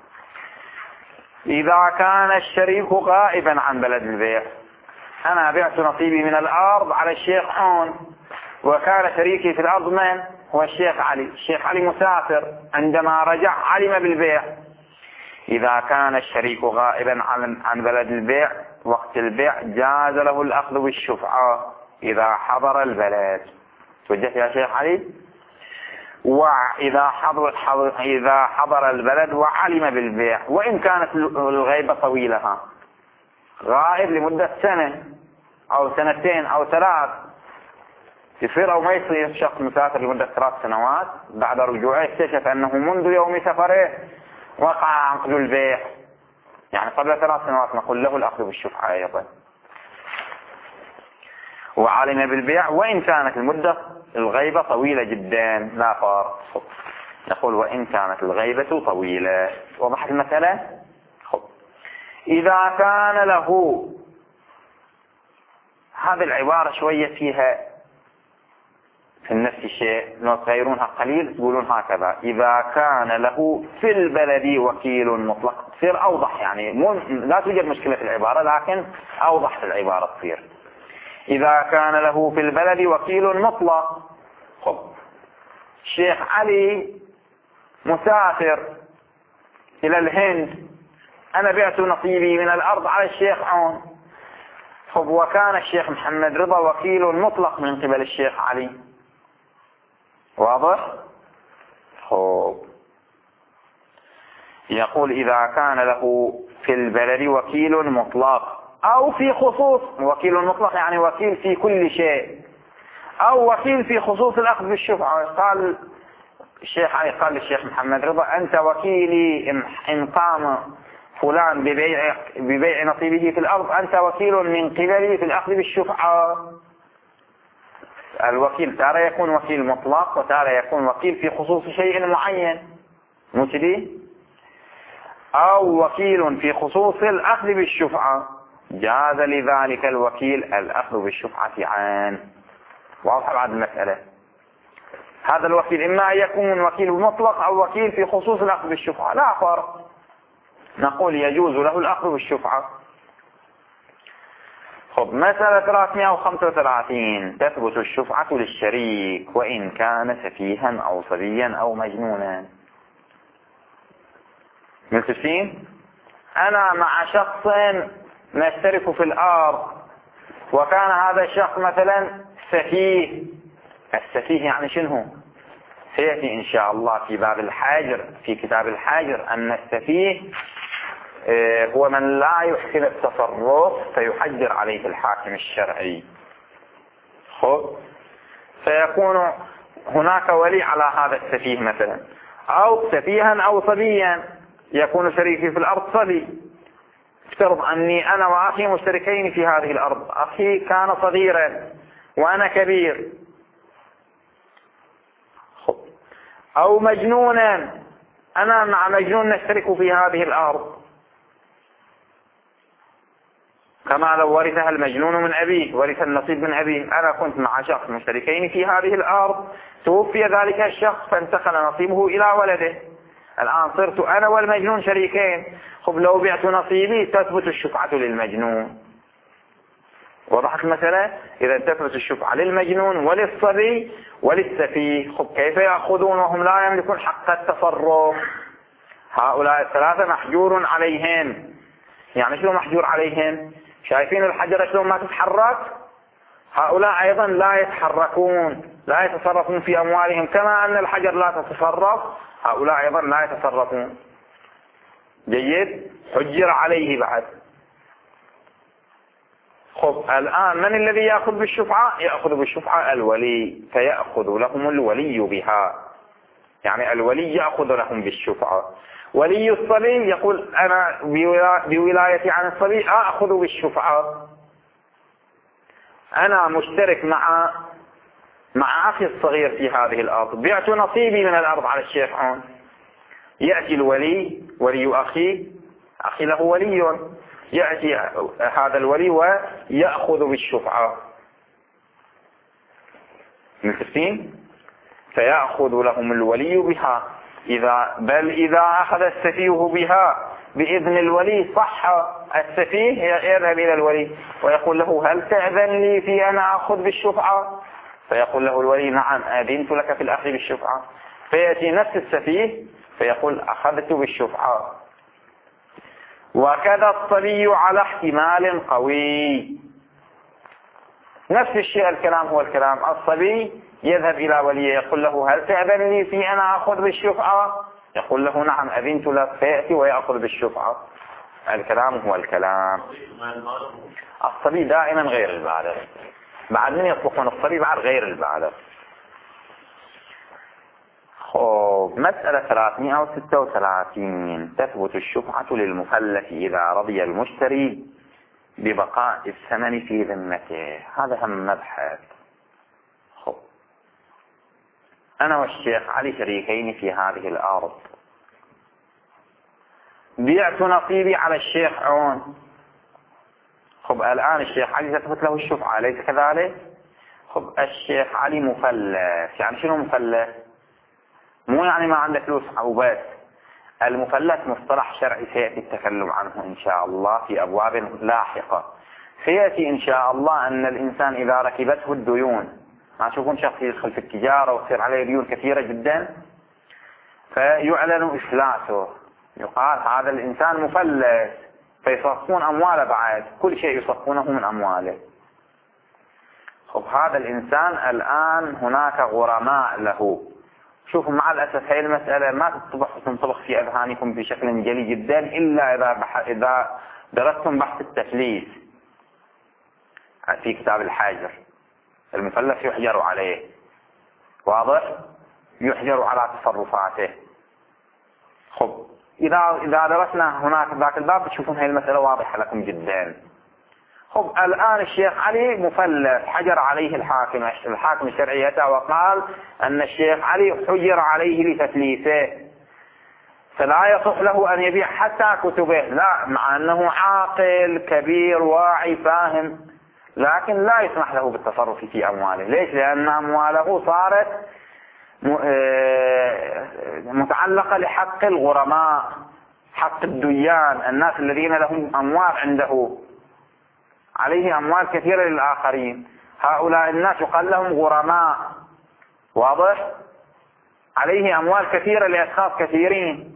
Speaker 1: إذا كان الشريك غائبا عن بلد البيع، أنا بعت نصيبي من الأرض على الشيخ عون، وكان شريكي في الأرض من هو الشيخ علي. الشيخ علي مسافر، عندما رجع علم بالبيع. إذا كان الشريك غائبا عن بلد البيع وقت البيع جاز له الأخذ بالشفعة إذا حضر البلد. توجهت يا شيخ علي؟ وإذا حضر البلد وعلم بالبيع، وإن كانت الغيبة طويلة، غائب لمدة سنة أو سنتين أو 3، يصير أو ما يصير شخص مسافر لمدة 3 سنوات، بعد رجوعه اكتشف أنه منذ يوم سفره وقع عقد البيع، يعني قبل 3 سنوات، نقول له الأخذ بالشفعة أيضا. وعلم بالبيع وإن كانت المدة الغيبة طويلة جدا، لا فرق. نقول وإن كانت الغيبة طويلة. وضحت المسألة؟ إذا كان له، هذه العبارة شوية فيها في نفس الشيء، لو تغيرونها قليل تقولون هكذا: إذا كان له في البلد وكيل مطلق، تصير أوضح، يعني لا توجد مشكلة في العبارة، لكن أوضح في العبارة تصير. إذا كان له في البلد وكيل مطلق. الشيخ علي مسافر إلى الهند، أنا بعت نصيبي من الأرض على الشيخ عون، وكان الشيخ محمد رضا وكيل مطلق من قبل الشيخ علي. واضح؟ يقول إذا كان له في البلد وكيل مطلق، أو في خصوص، وكيل مطلق يعني وكيل في كل شيء، أو وكيل في خصوص الأخذ بالشفعة. قال الشيخ علي قال للشيخ محمد رضا: أنت وكيلي إن قام فلان ببيع نصيبه في الأرض، أنت وكيل من قبلي في الأخذ بالشفعة. الوكيل تارة يكون وكيل مطلق، وتارة يكون وكيل في خصوص شيء معين، مثلي أو وكيل في خصوص الأخذ بالشفعة، جاز لذلك الوكيل الأخذ بالشفعة عنه. واضح بعد المسألة؟ هذا الوكيل إما أن يكون وكيل مطلق أو وكيل في خصوص الأخذ بالشفعة، لا فرق. نقول يجوز له الأخذ بالشفعة. مسألة 335: تثبت الشفعة للشريك وإن كان سفيها أو صبيا أو مجنونا. متفقين؟ أنا مع شخص نشترك في الأرض، وكان هذا الشخص مثلا سفيه. السفيه يعني شنو؟ سيأتي إن شاء الله في باب الحاجر، في كتاب الحاجر، أن السفيه هو من لا يحسن التصرف فيحجر عليه الحاكم الشرعي. فيكون هناك ولي على هذا السفيه مثلا، أو سفيها أو صبيا، يكون شريكي في الأرض صبي. افترض أني أنا وأخي مشتركين في هذه الأرض، أخي كان صغيرا وأنا كبير. أو مجنونا، أنا مع مجنون نشترك في هذه الأرض، كما لو ورثها المجنون من أبيه، ورث النصيب من أبيه. أنا كنت مع شخص مشتركين في هذه الأرض، توفي ذلك الشخص فانتقل نصيبه إلى ولده، الآن صرت أنا والمجنون شريكين. لو بعت نصيبي تثبت الشفعة للمجنون. وضحت المسألة؟ إذا تثبت الشفعة للمجنون وللصبي وللسفيه. كيف يأخذون وهم لا يملكون حق التصرف؟ هؤلاء الثلاثة محجور عليهم. يعني شنو محجور عليهم؟ شايفين الحجرة شلون ما تتحرك؟ هؤلاء أيضا لا يتحركون، لا يتصرفون في أموالهم، كما أن الحجر لا تتصرف، هؤلاء أيضا لا يتصرفون. جيد؟ حجر عليه بعد. الآن من الذي يأخذ بالشفعة؟ يأخذ بالشفعة الولي، فيأخذ لهم الولي بها، يعني الولي يأخذ لهم بالشفعة. ولي الصبي يقول أنا بولايتي عن الصبي أأخذ بالشفعة. أنا مشترك مع أخي الصغير في هذه الأرض، بعت نصيبي من الأرض على الشيخ عون، يأتي الولي، ولي أخي له ولي، يأتي هذا الولي ويأخذ بالشفعة. متفقين؟ فيأخذ لهم الولي بها. بل إذا أخذ السفيه بها بإذن الولي صح السفيه يذهب إلى الولي ويقول له هل تأذن لي في أن أخذ بالشفعة؟ فيقول له الولي نعم أذنت لك في الأخذ بالشفعة. فيأتي نفس السفيه فيقول أخذت بالشفعة. وكذا الصبي على احتمال قوي. نفس الشيء الكلام هو الكلام. الصبي يذهب إلى وليه يقول له هل تأذن لي في أن أخذ بالشفعة؟ يقول له نعم أذنت لك، فيأتي ويأخذ بالشفعة. الكلام هو الكلام. الصبي دائما غير البالغ. بعد من يطلقون الصبي بعد غير البالغ. خب مسألة 336 تثبت الشفعة للمفلس إذا رضي المشتري ببقاء الثمن في ذمته. هذا هم مبحث. خب أنا والشيخ علي شريكين في هذه الأرض، بيعت نصيبي على الشيخ عون. خب الآن الشيخ علي تثبت له الشفعة أليس كذلك؟ خب الشيخ علي مفلس. يعني شنو مفلس؟ مو يعني ما عنده فلوس وبس. المفلس مصطلح شرعي سيأتي التكلم عنه إن شاء الله في أبواب لاحقة. سيأتي إن شاء الله أن الإنسان إذا ركبته الديون، ما تشوفون شخص يدخل في التجارة وتصير عليه ديون كثيرة جدا فيعلن إفلاسه، يقال هذا الإنسان مفلس، فيصفون أمواله. بعد كل شيء يصفونه من أمواله. خب هذا الإنسان الآن هناك غرماء له. شوفوا مع الأسف هذه المسألة ما تنطبخ في أذهانكم بشكل جلي جدا إلا إذا درستم بحث التفليس في كتاب الحاجر. المفلس يحجر عليه، واضح؟ يحجر على تصرفاته. خب إذا درسنا هناك ذاك الباب بتشوفون هذه المسألة واضحة لكم جدا. خب الآن الشيخ علي مفلس، حجر عليه الحاكم الشرعي وقال أن الشيخ علي حجر عليه لتفليسه، فلا يصح له أن يبيع حتى كتبه. لا، مع أنه عاقل كبير واعي فاهم، لكن لا يسمح له بالتصرف في أمواله. ليش؟ لأن أمواله صارت متعلقة لحق الغرماء، حق الديان، الناس الذين لهم أموال عنده، عليه أموال كثيرة للآخرين. هؤلاء الناس يقال لهم غرماء، واضح؟ عليه أموال كثيرة لأشخاص كثيرين،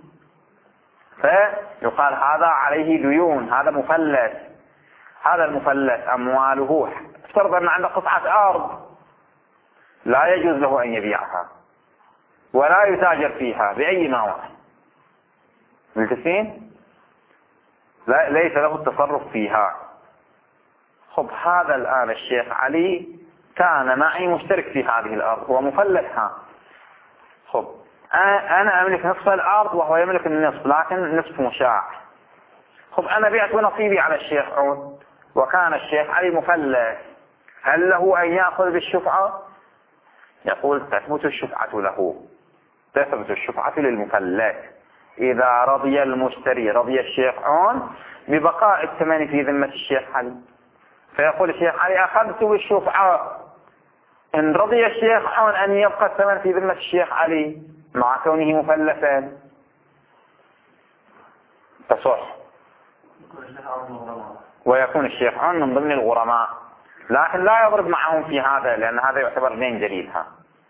Speaker 1: فيقال هذا عليه ديون، هذا مفلس. هذا المفلس أمواله، افترض أن عنده قطعة أرض لا يجوز له أن يبيعها ولا يتاجر فيها بأي نوع. ملتفين؟ ليس له التصرف فيها. خب هذا الآن الشيخ علي كان معي مشترك في هذه الأرض، هو مفلسها. خب أنا أملك نصف الأرض وهو يملك النصف، لكن نصف مشاع. خب أنا بعت نصيبي على الشيخ عون وكان الشيخ علي مفلس، هل له أن يأخذ بالشفعة؟ يقول تثبت الشفعة له، تثبت الشفعة للمفلس إذا رضي المشتري، رضي الشيخ عون ببقاء الثمن في ذمة الشيخ علي. فيقول الشيخ علي أخذت بالشفعة. إن رضي الشيخ عون أن يبقى الثمن في ذمة الشيخ علي مع كونه مفلسا تصح، ويكون الشيخ عون من ضمن الغرماء، لكن لا يضرب معهم في هذا لأن هذا يعتبر دين جديدها.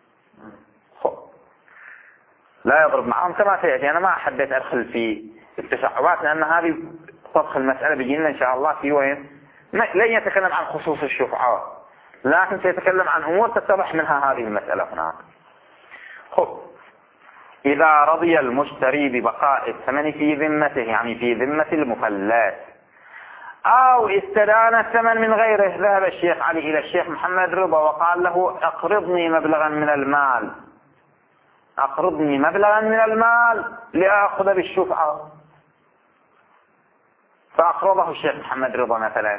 Speaker 1: لا يضرب معهم كما سيأتي. أنا ما حبيت أدخل في التشعبات لأن هذه طبخ المسألة بيجينا إن شاء الله في وين لن يتكلم عن خصوص الشفعة، لكن سيتكلم عن أمور تتضح منها هذه المسألة هناك. خب إذا رضي المشتري ببقاء الثمن في ذمته، يعني في ذمة المفلس، أو استدان الثمن من غيره، ذهب الشيخ علي إلى الشيخ محمد رضا وقال له أقرضني مبلغا من المال، أقرضني مبلغا من المال لأخذ بالشفعة، فأقرضه الشيخ محمد رضا مثلا.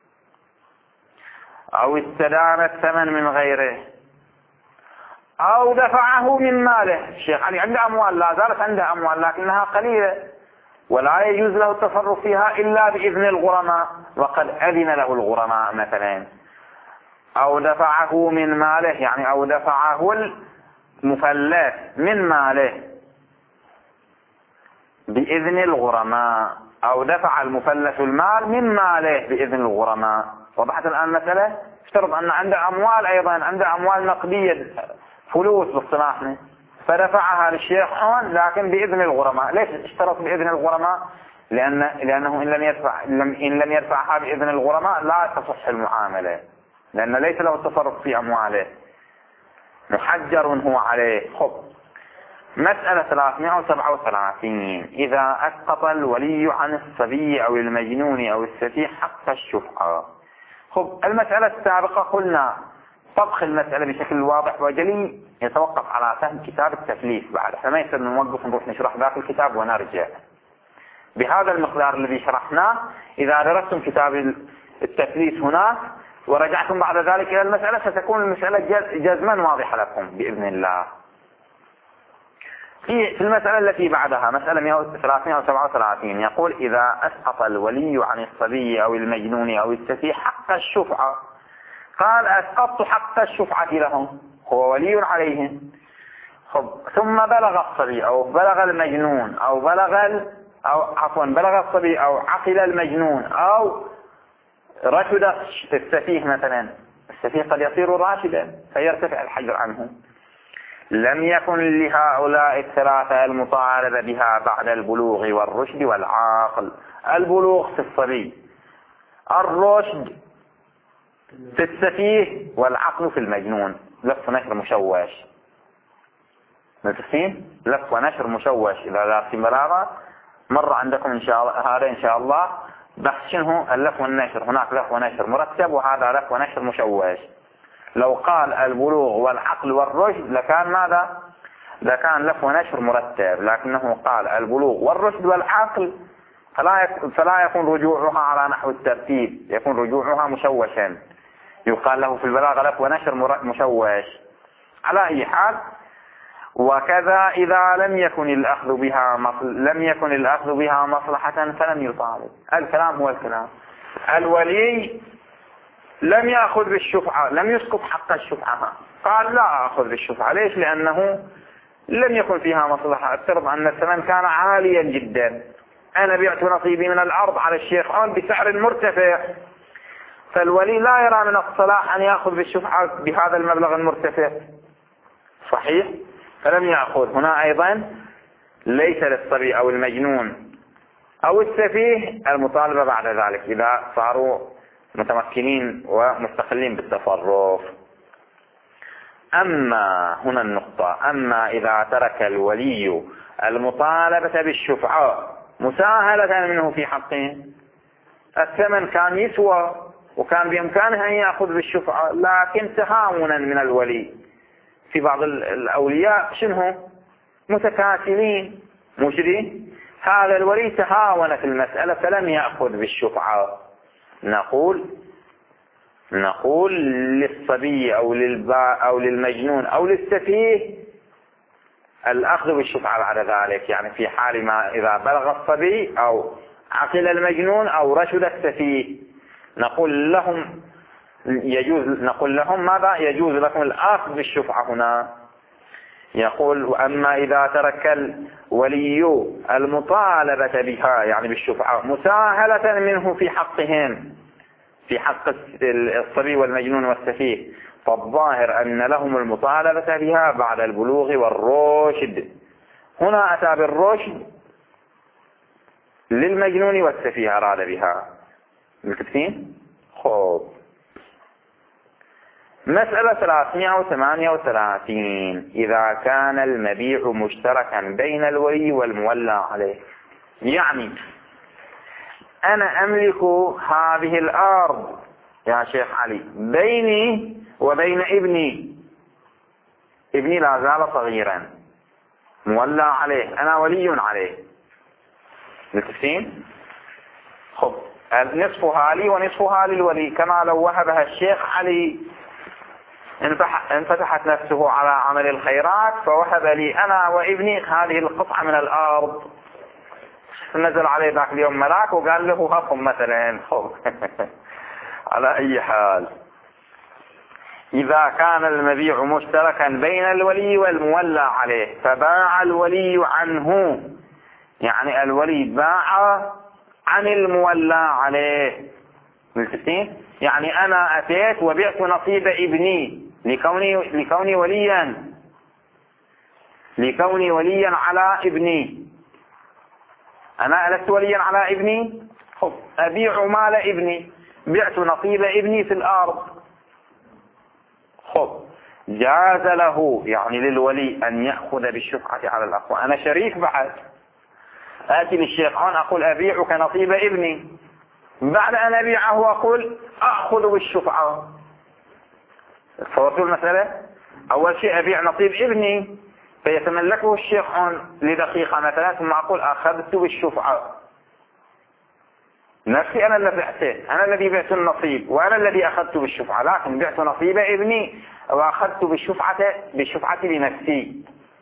Speaker 1: أو استدان الثمن من غيره، أو دفعه من ماله. الشيخ علي عنده أموال، لا زالت عنده أموال لكنها قليلة ولا يجوز له التصرف فيها إلا بإذن الغرماء، وقد أذن له الغرماء مثلا. أو دفعه من ماله، يعني أو دفعه المفلس من ماله بإذن الغرماء، أو دفع المفلس المال من ماله بإذن الغرماء. وضحت الآن المسألة؟ افترض أن عنده أموال، أيضا عنده أموال نقدية، فلوس باصطلاحنا، فدفعها للشيخ هون لكن بإذن الغرماء. ليش اشترط بإذن الغرماء؟ لأنه إن لم يدفعها بإذن الغرماء لا تصح المعاملة، لأن ليس له التصرف في أمواله، محجر هو عليه. خب، مسألة 337. إذا أسقط الولي عن الصبي أو المجنون أو السفيه حق الشفعة. خب، المسألة السابقة قلنا طبخ المسألة بشكل واضح وجلي يتوقف على فهم كتاب التكليف. بعد احنا ما يصير نوقف نروح نشرح ذاك الكتاب ونرجع بهذا المقدار الذي شرحناه. إذا درستم كتاب التكليف هناك ورجعتم بعد ذلك إلى المسألة ستكون المسألة جزما واضحة لكم بإذن الله. في المسألة التي بعدها مسألة 337 يقول: إذا أسقط الولي عن الصبي أو المجنون أو السفيه حق الشفعة. قال: أسقطت حق الشفعة لهم، هو ولي عليهم. ثم بلغ الصبي أو بلغ المجنون أو بلغ الصبي أو عقل المجنون أو رشد السفيه مثلا. السفيه قد يصير راشدا فيرتفع الحجر عنه. لم يكن لهؤلاء الثلاثة المطالبة بها بعد البلوغ والرشد والعقل. البلوغ في الصبي، الرشد في السفيه، والعقل في المجنون. لف ونشر مشوش. متفقين؟ لف ونشر مشوش. إذا دارسين بلاغة مر عندكم إن شاء الله هذا إن شاء الله بحث شنو اللف والنشر. هناك لف ونشر مرتب وهذا لف ونشر مشوش. لو قال البلوغ والعقل والرشد لكان ماذا؟ لكان لف ونشر مرتب، لكنه قال البلوغ والرشد والعقل فلا يكون رجوعها على نحو الترتيب، يكون رجوعها مشوشا، يقال له في البلاغة لف ونشر مشوش. على أي حال، وكذا إذا لم يكن الأخذ بها مصلحة فلم يطالب. الكلام هو الكلام. الولي لم يأخذ بالشفعة، لم يسقط حق الشفعة، قال لا أخذ بالشفعة. ليش؟ لأنه لم يكن فيها مصلحة. افترض أن الثمن كان عاليا جدا، أنا بعت نصيبي من الأرض على الشيخ عون بسعر مرتفع، فالولي لا يرى من الصلاح أن يأخذ بالشفعة بهذا المبلغ المرتفع، صحيح؟ فلم يأخذ. هنا أيضا ليس للصبي أو المجنون أو السفيه المطالبة بعد ذلك إذا صاروا متمكنين ومستقلين بالتصرف. أما هنا النقطة: أما إذا ترك الولي المطالبة بالشفعة مساهلة منه في حقه، الثمن كان يسوى وكان بإمكانه أن يأخذ بالشفعة، لكن تهاونا من الولي. في بعض الأولياء شنو متكاسلين مجري، هذا الولي تهاون في المسألة فلم يأخذ بالشفعة. نقول للصبي أو للمجنون أو للسفيه الأخذ بالشفعة بعد ذلك، يعني في حال ما إذا بلغ الصبي أو عقل المجنون أو رشد السفيه نقول لهم ماذا؟ يجوز لكم الأخذ بالشفعة. هنا يقول: وأما إذا ترك الولي المطالبة بها يعني بالشفعة مساهلة منه في حقهم، في حق الصبي والمجنون والسفيه، فالظاهر أن لهم المطالبة بها بعد البلوغ والرشد. هنا أتى بالرشد للمجنون والسفيه أراد بها. مكتفين؟ خوب. مسألة 338: إذا كان المبيع مشتركا بين الولي والمولى عليه. يعني أنا أملك هذه الأرض يا شيخ علي بيني وبين ابني لا زال صغيرا مولى عليه، أنا ولي عليه. متفقين؟ خب، نصفها لي ونصفها للولي، كما لو وهبها الشيخ علي انفتحت نفسه على عمل الخيرات فوهب لي أنا وابني هذه القطعة من الأرض. نزل عليه ذاك اليوم ملاك وقال له هقم مثلا. على أي حال، إذا كان المبيع مشتركا بين الولي والمولى عليه فباع الولي عنه يعني الولي باع عن المولى عليه. ملتفتين؟ يعني أنا أتيت وبعت نصيب ابني لكوني وليا على ابني. أنا لست وليا على ابني، أبيع مال ابني، بعت نصيب ابني في الأرض. جاز له يعني للولي أن يأخذ بالشفعة على الأخوة. أنا شريك بعد، آتي للشيخ عون أقول أبيعك نصيب ابني، بعد أن أبيعه أقول أأخذ بالشفعة. تصورتوا المسألة؟ أول شيء أبيع نصيب ابني فيتملكه الشيخ عون لدقيقة مثلا، ثم أقول أخذت بالشفعة. نفسي أنا الذي بعته، أنا الذي بعت النصيب وأنا الذي أخذت بالشفعة، لكن بعت نصيب ابني وأخذت بالشفعة لنفسي.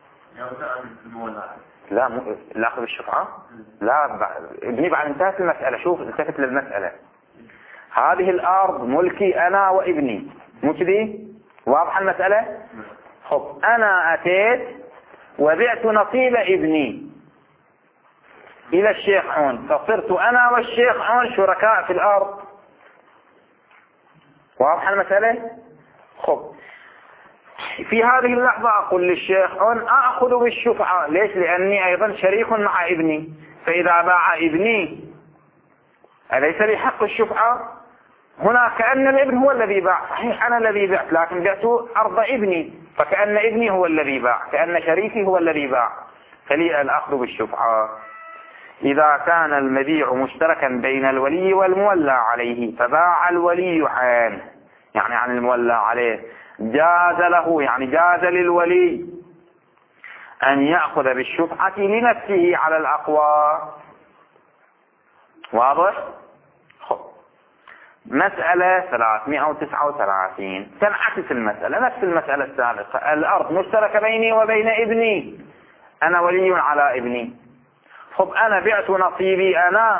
Speaker 1: لا أخذ بالشفعة، لا ابني بعد انتهت المسألة. شوف التفت للمسألة، هذه الأرض ملكي أنا وابني، مو كذي؟ واضحة المسألة؟ أنا أتيت وبعت نصيب ابني إلى الشيخ عون، فصرت أنا والشيخ عون شركاء في الأرض. واضحة المسألة؟ في هذه اللحظة أقول للشيخ عون أأخذ بالشفعة. ليش؟ لأني أيضا شريك مع ابني، فإذا باع ابني أليس لي حق الشفعة؟ هنا كأن الابن هو الذي باع، صحيح أنا الذي بعت، لكن بعت أرض ابني، فكأن ابني هو الذي باع، كأن شريكي هو الذي باع، فلي الأخذ بالشفعة. إذا كان المبيع مشتركا بين الولي والمولى عليه، فباع الولي يعني عن المولى عليه، جاز له يعني جاز للولي أن يأخذ بالشفعة لنفسه على الأقوى. واضح؟ مسألة 339 تنعكس المسألة، نفس المسألة السابقة. الأرض مشتركة بيني وبين ابني، أنا ولي على ابني. أنا بعت نصيبي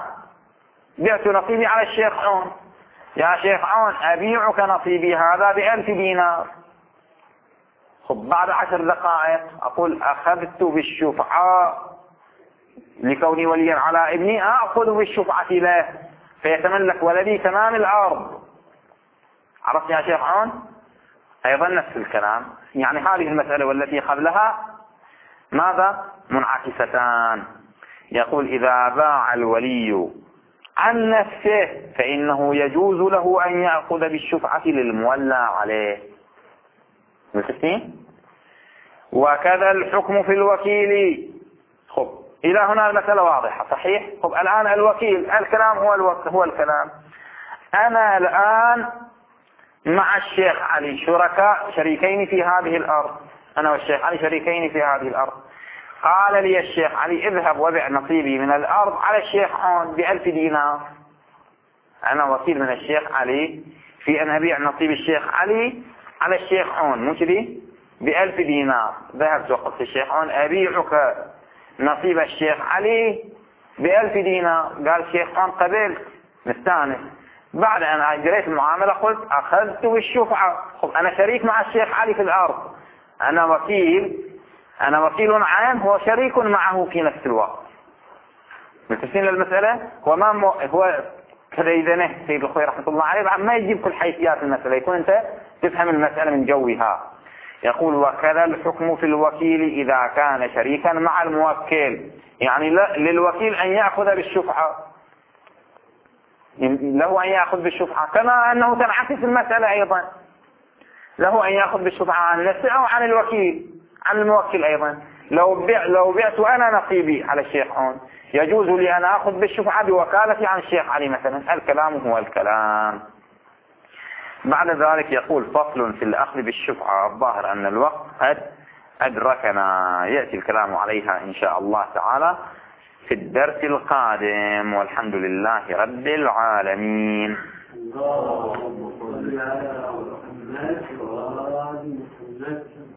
Speaker 1: على الشيخ عون. يا شيخ عون أبيعك نصيبي هذا ب1000 دينار. بعد 10 دقائق أقول أخذت بالشفعة لكوني وليا على ابني، أأخذ بالشفعة له فيتملك ولدي تمام الأرض. عرفت يا شيخ عون؟ أيضا نفس الكلام، يعني هذه المسألة والتي قبلها ماذا؟ منعكستان. يقول إذا باع الولي عن نفسه فإنه يجوز له أن يأخذ بالشفعة للمولى عليه. متفقين؟ وكذا الحكم في الوكيل. إلى هنا المسألة واضحة صحيح؟ الآن الوكيل، الكلام هو الكلام. أنا الآن مع الشيخ علي شريكين في هذه الأرض، أنا والشيخ علي شريكين في هذه الأرض. قال لي الشيخ علي اذهب وبع نصيبي من الأرض على الشيخ عون ب1000 دينار. أنا وكيل من الشيخ علي في أن أبيع نصيب الشيخ علي على الشيخ عون، مو كذي؟ ب1000 دينار. ذهبت وقلت الشيخ عون أبيعك نصيب الشيخ علي ب1000 دينار. قال الشيخ عون قبلت، مستانس. بعد أن أجريت المعاملة قلت أخذت بالشفعة. أنا شريك مع الشيخ علي في الأرض، أنا وكيل عام، هو شريك معه في نفس الوقت. متفقين للمسألة؟ هو كذا إذا سيد الخوي رحمة الله عليه ما يجيب كل حيثيات المسألة، يكون أنت تفهم المسألة من جوها. يقول وكذا الحكم في الوكيل إذا كان شريكا مع الموكل، يعني للوكيل أن يأخذ بالشفعة، له أن يأخذ بالشفعة، كما أنه تنعكس المسألة أيضا، له أن يأخذ بالشفعة عن نفسه أو عن الوكيل، عن الموكل أيضا. لو بعت أنا نصيبي على الشيخ عون يجوز لي أن أخذ بالشفعة بوكالتي عن الشيخ علي مثلا. الكلام هو الكلام. بعد ذلك يقول فصل في الأخذ بالشفعة. الظاهر أن الوقت قد أدركنا، يأتي الكلام عليها إن شاء الله تعالى في الدرس القادم، والحمد لله رب العالمين. اللهم صل على محمد وآل محمد.